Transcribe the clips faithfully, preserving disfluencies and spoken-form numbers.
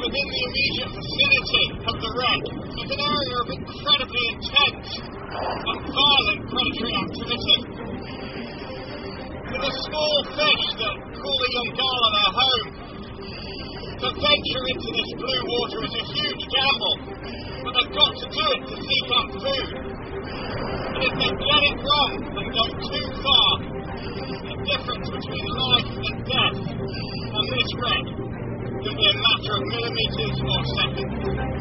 within the immediate vicinity of the wreck is an area of incredibly intense and violent predatory activity. For the small fish that call the Yongala their home, to venture into this blue water is a huge gamble, but they've got to do it to seek out food. And if they get it wrong and go too far, the difference between life and death on this wreck can be a matter of millimetres or seconds.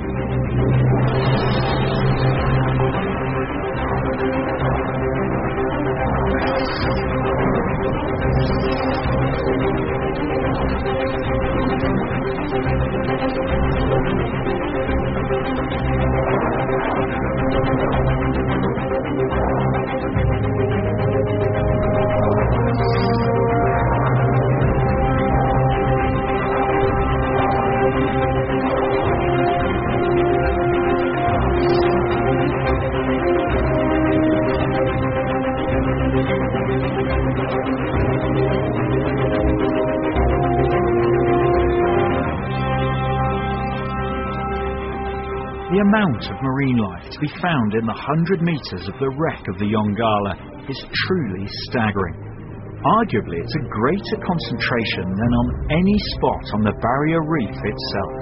The amount of marine life to be found in the hundred metres of the wreck of the Yongala is truly staggering. Arguably, it's a greater concentration than on any spot on the Barrier Reef itself.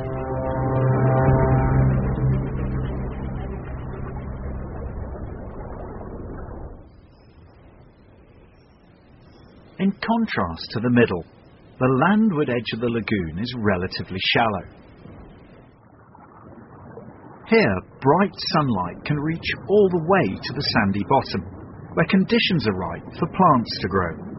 In contrast to the middle, the landward edge of the lagoon is relatively shallow. Here, bright sunlight can reach all the way to the sandy bottom, where conditions are right for plants to grow.